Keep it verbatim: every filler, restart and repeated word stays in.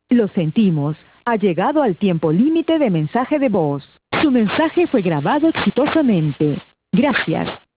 Lo sentimos, ha llegado al tiempo límite de mensaje de voz. Su mensaje fue grabado exitosamente. Gracias.